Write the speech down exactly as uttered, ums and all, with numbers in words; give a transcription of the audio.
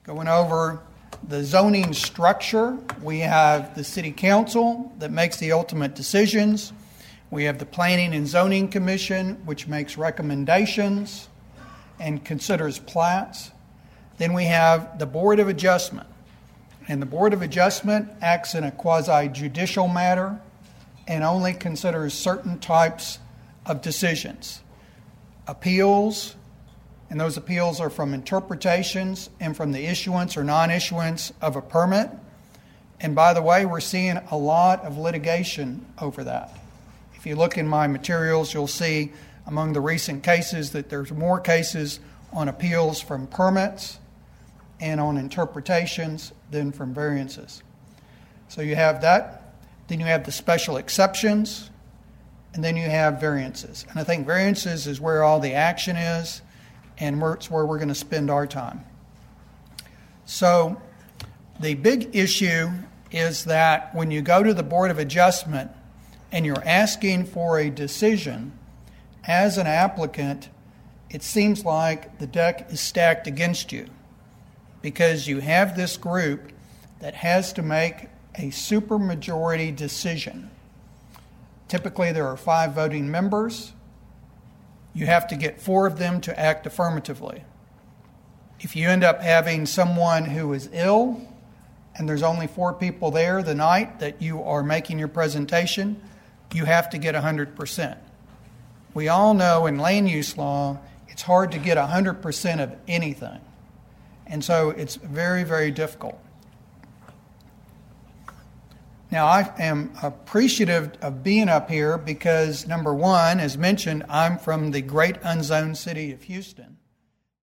Going over the zoning structure, we have the city council that makes the ultimate decisions. We have the Planning and Zoning Commission, which makes recommendations and considers plats. Then we have the Board of Adjustment. And the Board of Adjustment acts in a quasi-judicial matter and only considers certain types of decisions. Appeals, and those appeals are from interpretations and from the issuance or non-issuance of a permit. And by the way, we're seeing a lot of litigation over that. If you look in my materials, you'll see among the recent cases that there's more cases on appeals from permits and on interpretations than from variances. So you have that. Then you have the special exceptions, and then you have variances. And I think variances is where all the action is, and it's where we're going to spend our time. So the big issue is that when you go to the Board of Adjustment and you're asking for a decision, as an applicant, it seems like the deck is stacked against you because you have this group that has to make a supermajority decision. Typically, there are five voting members. You have to get four of them to act affirmatively. If you end up having someone who is ill and there's only four people there the night that you are making your presentation, you have to get one hundred percent. We all know in land use law, it's hard to get one hundred percent of anything. And so it's very, very difficult. Now, I am appreciative of being up here because, number one, as mentioned, I'm from the great unzoned city of Houston.